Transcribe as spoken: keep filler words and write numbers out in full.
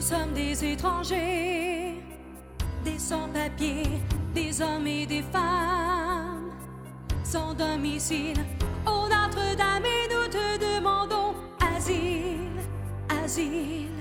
Nous sommes des étrangers, des sans-papiers, des hommes et des femmes, sans domicile. Ô Notre-Dame, et nous te demandons asile, asile.